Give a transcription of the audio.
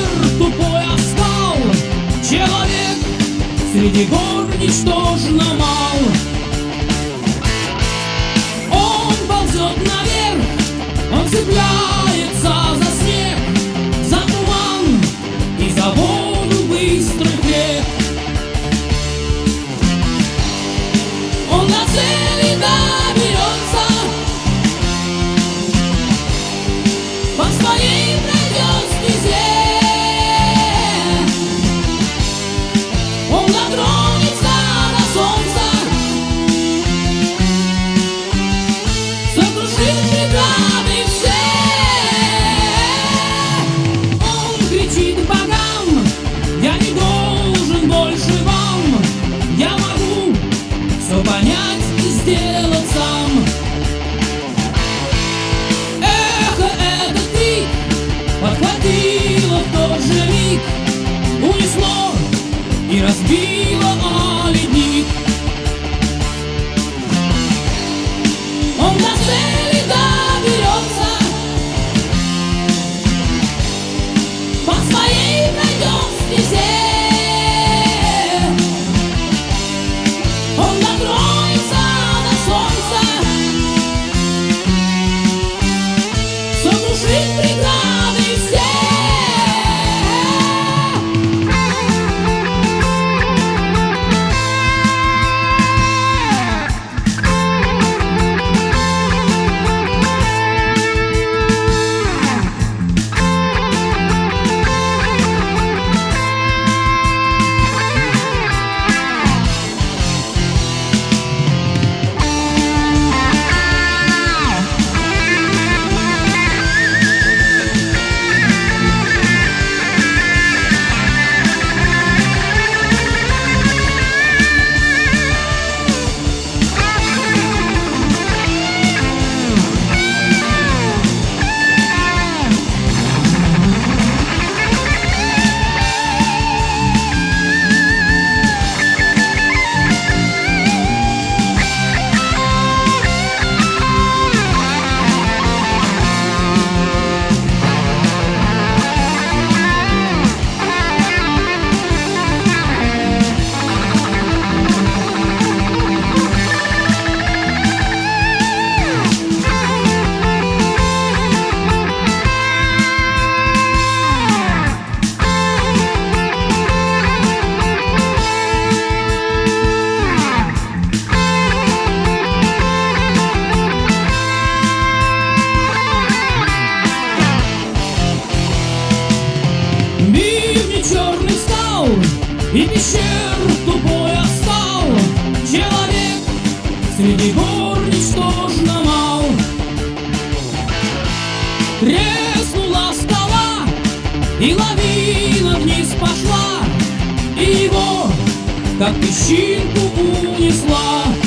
пещер тупой асфальт. Человек среди гор ничтожно мал. Он ползет наверх, он цепляется за снег, за туман и за воду быстрых рек. Он до цели доберется, по своей пройдет стезе. Он дотронется до солнца, сокрушит преграды все. Он кричит богам: я не должен больше вам, я могу все понять и сделать сам. Эхо этот крик подхватило в тот же миг, унесло и разбило о ледник. Он до цели доберется, по своей пройдет стезе. Он дотронется до солнца, сокрушит преграды все. Бивни черный стал, и пещер тупой остал. Человек среди гор ничтожно мал. Треснула скала, и лавина вниз пошла, и его, как песчинку, унесла.